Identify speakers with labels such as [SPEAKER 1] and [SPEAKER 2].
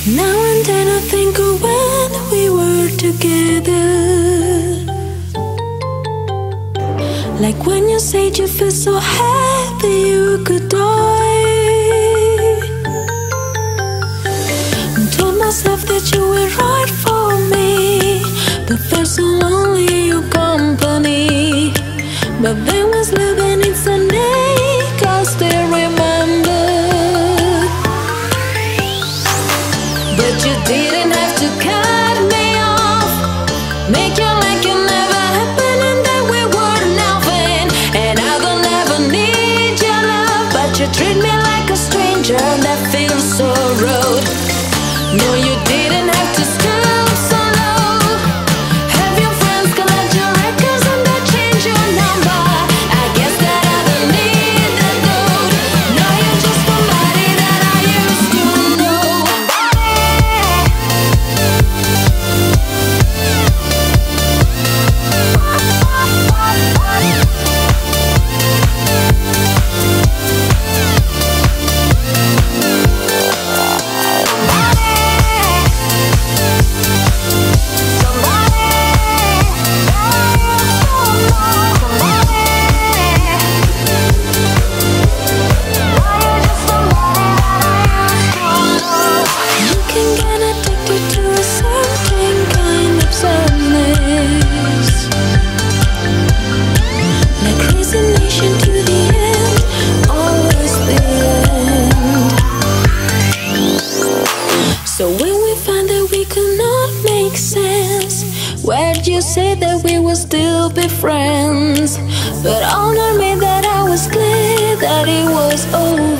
[SPEAKER 1] Now and then I think of when we were together, like when you said you feel so happy you could die. And told myself that you were right for me, but felt so lonely in your company. But then was living in Snake, I still remember. But you didn't have to cut me off, make you like it never happened and that we were nothing. And I don't ever need your love, but you treat me like a stranger, that feels so rude. No, you didn't have to stoop so low, have your friends collect your records and they change your number. I guess that I don't need that road. Now you're just somebody that I used to know. So when we find that we could not make sense, where'd you say that we would still be friends? But honor me that I was glad that it was over.